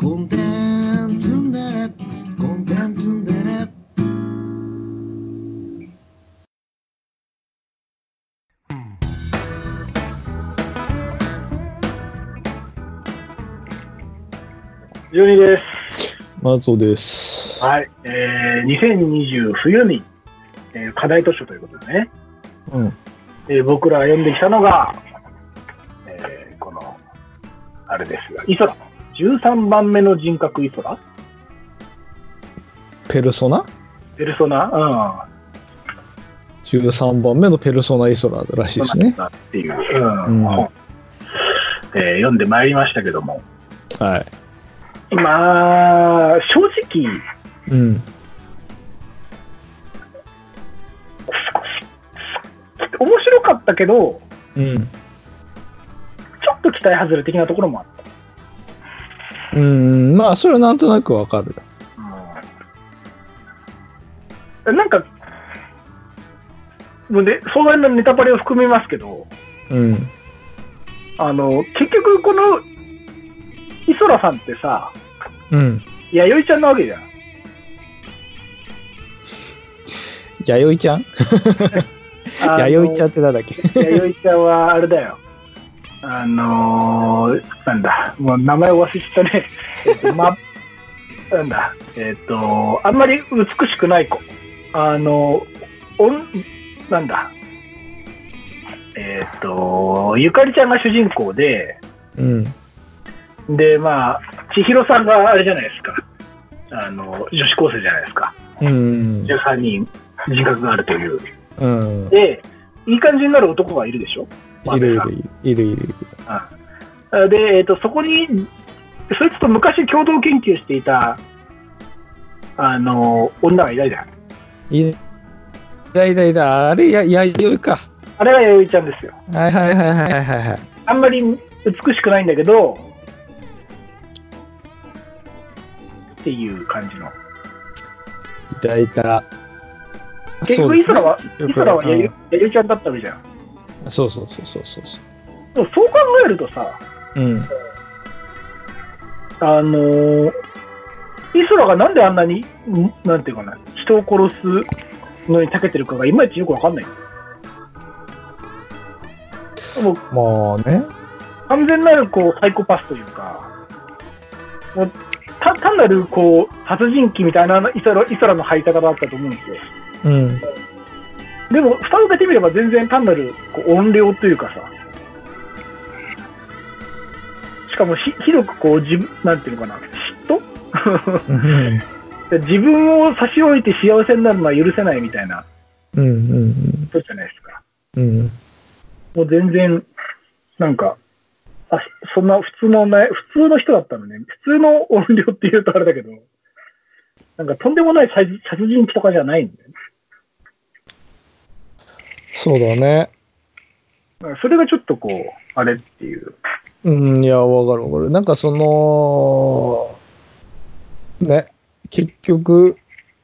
コンテンツンデレコンテンツンデレ 12です。 マゾです。 はい。2020冬に、課題図書ということでね。 うん。 僕らが読んできたのが、この、あれですが、イソラ。13番目の人格イソラ。 ペルソナペルソナ、 13番目のペルソナイソラらしいですね。 っていう、本、読んでまいりましたけども。 はい。 まあ、正直、 うん。 面白かったけど、 うん。 ちょっと期待外れ的なところもあった。 まあ、それはなんとなくわかる。 なんか、もうね、壮大なネタバレを含めますけど、 うん。 結局この、イソラさんってさ、 うん。 弥生ちゃんなわけじゃん。 弥生ちゃん弥生ちゃんってなんだっけ弥生ちゃんはあれだよ。なんだ、もう名前を忘れちゃったね。なんだ、あんまり美しくない子。なんだ、ゆかりちゃんが主人公で、 うん。 で、まあ、千尋さんがあれじゃないですか。女子高生じゃないですか。13人人格があるという。で、いい感じになる男がいるでしょ。 いる。 で、そこに、そいつと昔共同研究していた、女がいないじゃん。 いた。あれ、弥生か。 あれが弥生ちゃんですよ。 はい。 あんまり美しくないんだけど、っていう感じの。 いた。 結局、イソラは弥生ちゃんだったわけじゃん。 そう。 でもそう考えるとさ、イソラがなんであんなに、なんていうかな、人を殺すのに長けてるかがいまいちよくわかんない。 まあね。 完全なるこうサイコパスというか、もう単なるこう殺人鬼みたいなイソラの入り方だったと思うんですよ。でも蓋を開けてみれば全然単なるこう怨霊というかさ、しかもひどくこうなんていうのかな、嫉妬自分を差し置いて幸せになるのは許せないみたいなそうじゃないですか。もう全然なんかそんな普通の人だったのね。普通の怨霊っていうとあれだけど、なんかとんでもない殺人鬼とかじゃないんだよね。 そうだね。 それがちょっとこうあれっていう。 いや、わかる。なんかそのね、結局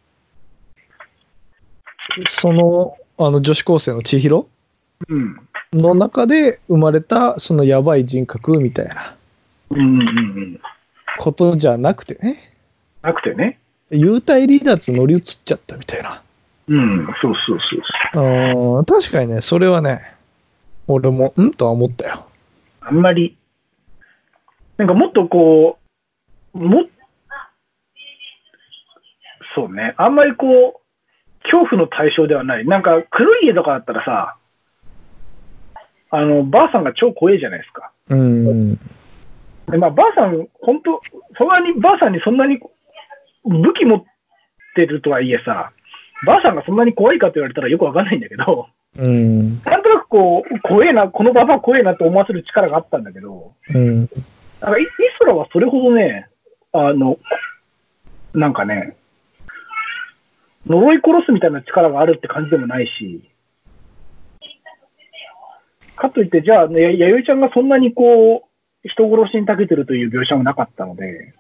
その女子高生の千尋の中で生まれたそのやばい人格みたいなことじゃなくてね。幽体離脱乗り移っちゃったみたいな。 そう。 確かにね、それはね、俺もとは思ったよ。 あんまりなんかもっとこうそうね、あんまりこう恐怖の対象ではない。なんか黒い家とかだったらさ、ばあさんが超怖いじゃないですか。でまあ、ばあさん本当そんなにばあさんにそんなに武器持ってるとはいえさ、ばあさんがそんなに怖いかと言われたらよくわかんないんだけど、なんとなくこう怖えな、このばば怖えなと思わせる力があったんだけど、なんかイソラはそれほどね、なんかね、呪い殺すみたいな力があるって感じでもないし、かといってじゃあ、ね、弥生ちゃんがそんなにこう人殺しに長けてるという描写もなかったので、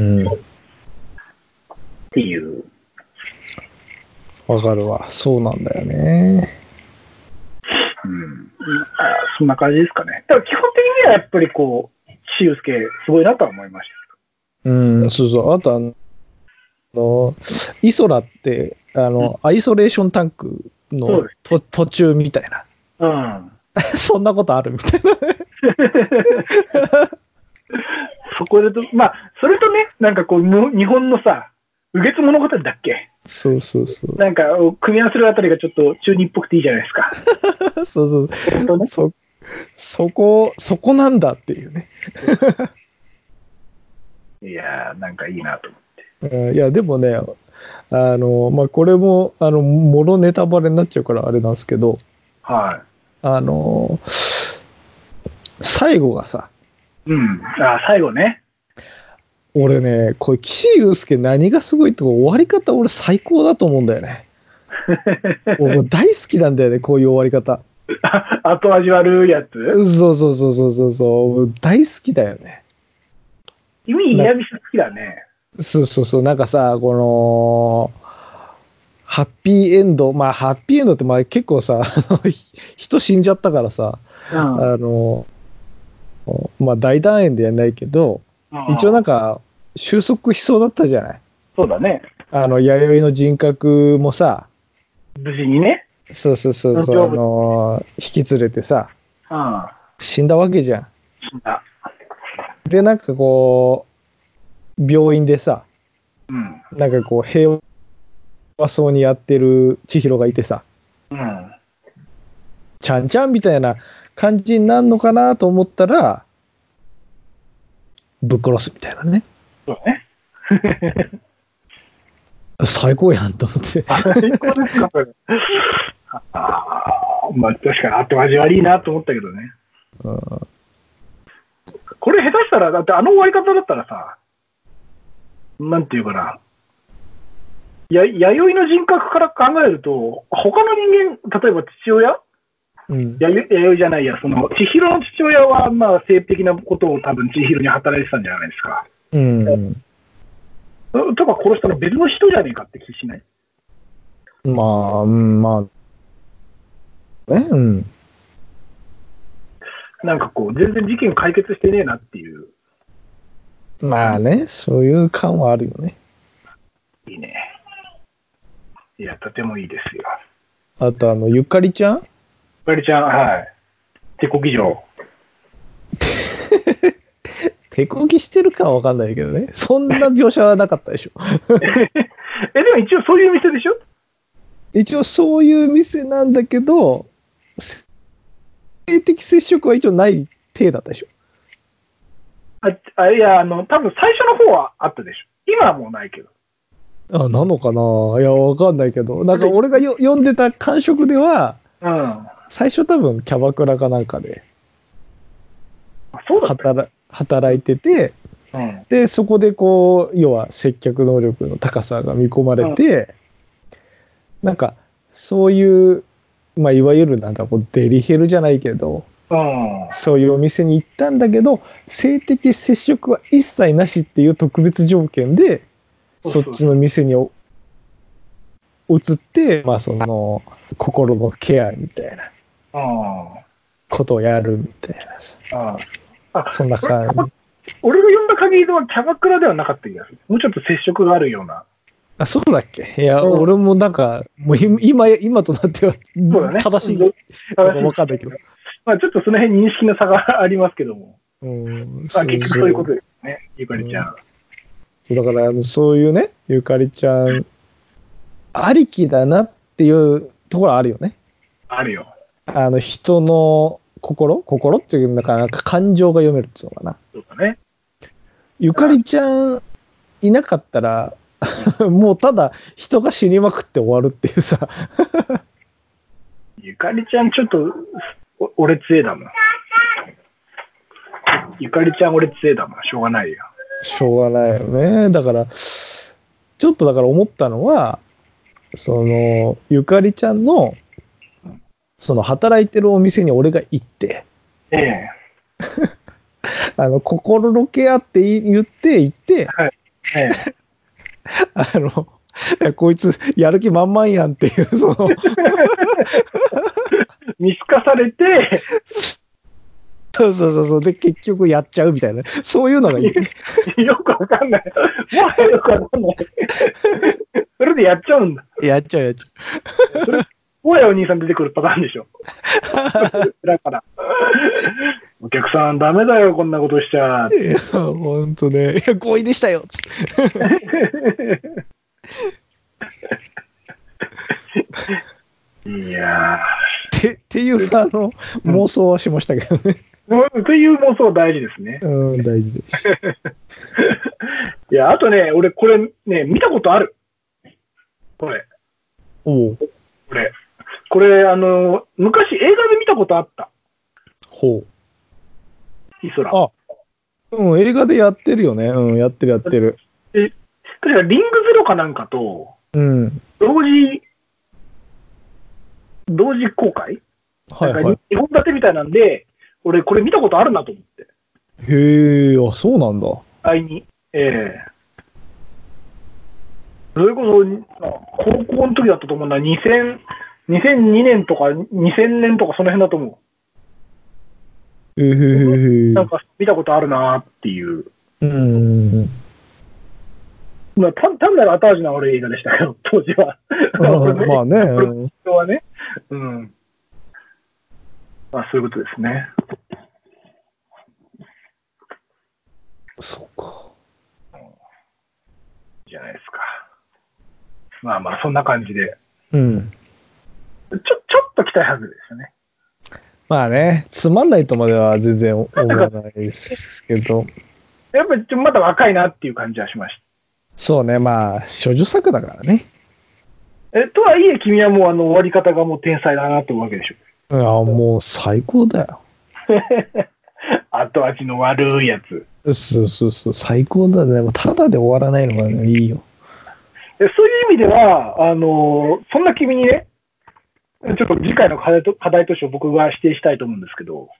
っていう。 わかるわ、そうなんだよね。 そんな感じですかね。だから基本的にはやっぱりこう、しゆすけすごいなとは思いました。 そうそう。あとイソラって、アイソレーションタンクの途中みたいな。そんなことあるみたいな。 そこでまあ、それとね、なんかこう、日本のさ、右月物語だっけ？ そうそうそう。 なんか、組み合わせるあたりがちょっと中二っぽくていいじゃないですか。 そうそう。そこなんだっていうね。 いやー、なんかいいなと思って。 いや、でもね、まあ、これも、もろネタバレになっちゃうからあれなんですけど、 はい。 最後がさ、 最後ね。 俺ね、これ、岸優介何がすごいって終わり方俺最高だと思うんだよね。俺大好きなんだよね、こういう終わり方。 後味悪いやつ？ そう大好きだよね。 意味嫌味好きだね。 そうなんかさ、このハッピーエンド、まあハッピーエンドってまあ結構さ人死んじゃったからさ、まあ大団円ではないけど、一応なんか収束しそうだったじゃない。 そうだね。 弥生の人格もさ、 無事にね。 そう引き連れてさ、死んだわけじゃん。 死んだ。 で、なんかこう、病院でさ、なんかこう、平和そうにやってる千尋がいてさ、ちゃんちゃんみたいな感じになるのかなと思ったら、ぶっ殺すみたいなね。 そうね。 最高やんと思って。 最高ですか、それ。まあ、確かに後味悪いなと思ったけどね。これ下手したら、だって終わり方だったらさ、なんていうかな、弥生の人格から考えると、他の人間、例えば父親、弥生じゃないや、その千尋の父親は、まあ、性的なことを多分千尋に働いてたんじゃないですか。とか殺したの別の人じゃねえかって気しない？ まあ、 なんかこう、全然事件解決してねえなっていう。 まあね、そういう感はあるよね。 いいね。いや、とてもいいですよ。 あと、ゆかりちゃん？ ゆかりちゃん、はい。手こぎ城。 手こぎしてるかは分かんないけどね。そんな描写はなかったでしょ。 でも一応そういう店でしょ？ 一応そういう店なんだけど、性的接触は一応ない体だったでしょ。 いや、多分最初の方はあったでしょ。今はもうないけど。 なのかないや、わかんないけど、なんか俺が読んでた感触では、最初多分キャバクラかなんかで働いてて、で、そこでこう、要は接客能力の高さが見込まれて、なんか、そういう、まあ、いわゆるなんかこうデリヘルじゃないけど、そういうお店に行ったんだけど、性的接触は一切なしっていう特別条件で、そっちの店に移って、まあその、心のケアみたいなことをやるみたいな。そんな感じ。 俺が読んだ限りではキャバクラではなかった気がする。もうちょっと接触があるような。 そうだっけ？いや、俺もなんか、もう今となっては正しいか分かんないけど。 まあちょっとその辺認識の差がありますけども。結局そういうことですね、ゆかりちゃん。 だからそういうね、ゆかりちゃんありきだなっていうところあるよね。 あるよ。 人の心っていうのかなんか感情が読めるっていうのかな。 そうだね。 ゆかりちゃんいなかったらもうただ人が死にまくって終わるっていうさゆかりちゃんちょっと俺強えだもん。ゆかりちゃん俺強えだもん。しょうがないよ。 しょうがないよね。だからちょっとだから思ったのは、そのゆかりちゃんのその働いてるお店に俺が行って、心のケアって言って行って、こいつやる気満々やんっていうその見透かされてそうそうそうそう。で、結局やっちゃうみたいな。そういうのがいい。 よくわかんない。もはやよくわかんない。それでやっちゃうんだ。 やっちゃう。 もはやお兄さん出てくるパターンでしょ。だから。お客さんダメだよ、こんなことしちゃ。 いや、ほんとね。いや、合意でしたよ。つっていやー。っていう妄想はしましたけどね。 という妄想大事ですね。 大事です。 いや、あとね、俺これね、見たことある。これ。これ、昔映画で見たことあった。 ほう。 イソラ。 映画でやってるよね。やってる。 確かリングゼロかなんかと、同時公開、 はいはい、 なんか2本立てみたいなんで、俺これ見たことあるなと思って。 へえ、そうなんだ。 それこそ、高校の時だったと思うな、2002年とか2000年とかその辺だと思う。なんか見たことあるなっていう。まあ、単なる後味の悪い映画でしたけど、当時は。 まあね。 人はね。まあ、そういうことですね。 そうか。 じゃないですか。まあまあ、そんな感じで。ちょっと期待外れですよね。 まあね、つまんないとまでは全然思わないですけど。 やっぱりまだ若いなっていう感じはしました。 そうね、まあ、少女作だからね。 とはいえ、君はもう終わり方がもう天才だなと思うわけでしょ。 もう最高だよ。 後味の悪いやつ。 そう、最高だね。ただで終わらないのが、いいよ。 そういう意味では、そんな君にね、ちょっと次回の課題図書を僕が指定したいと思うんですけど、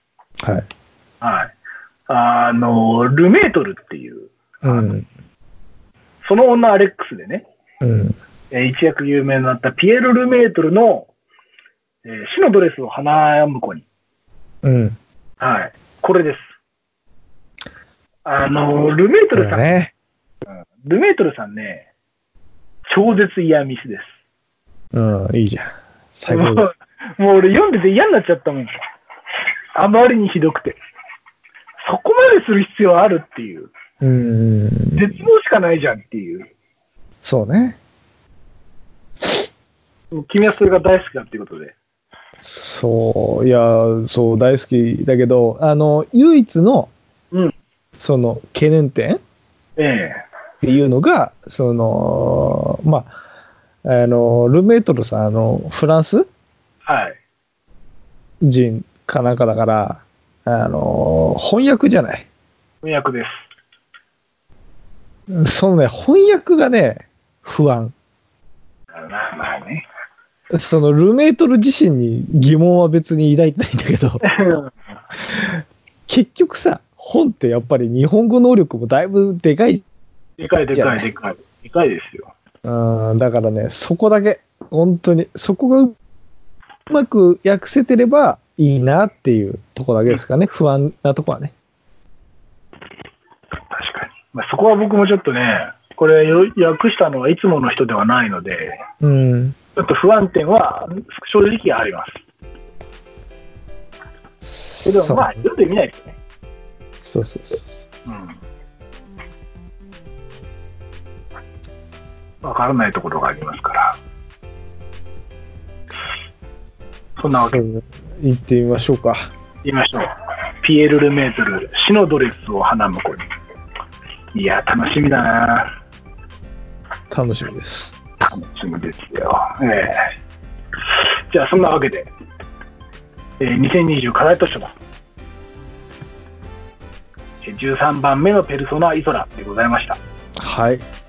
ルメートルっていう、その女アレックスでね、一躍有名になったピエール・ルメートルの、死のドレスを花婿に。これです。ルメートルさん、ルメートルさんね、超絶イヤミスです。 いいじゃん。最高だ。 もう俺読んでて嫌になっちゃったもん。あまりにひどくて。そこまでする必要あるっていう。絶望しかないじゃんっていう。 そうね。 君はそれが大好きだっていうことで。 そう、いや、そう、大好きだけど、唯一の、その、懸念点っていうのが、まあ、ルメートルさん、フランス人かなんかだから、翻訳じゃない。 翻訳です。 そのね、翻訳がね、不安。 まあね。 そのルメートル自身に疑問は別に抱いてないんだけど、結局さ、本ってやっぱり日本語能力もだいぶでかい。 でかいですよ。 だからね、そこだけ、本当に、そこがうまく訳せてればいいなっていうところだけですかね、不安なとこはね。 確かに。まあ、そこは僕もちょっとね、これ訳したのはいつもの人ではないので、ちょっと不安点は正直あります。けど、まあ、読んでみないですね。 そう。 わからないところがありますから。そんなわけで。 行ってみましょうか。 言いましょう。ピエール・ルメートル、死のドレスを花婿に。いや、楽しみだな。 楽しみです。 楽しみですよ。じゃあ、そんなわけで、2020課題図書だ。13番目のペルソナイソラでございました。 はい。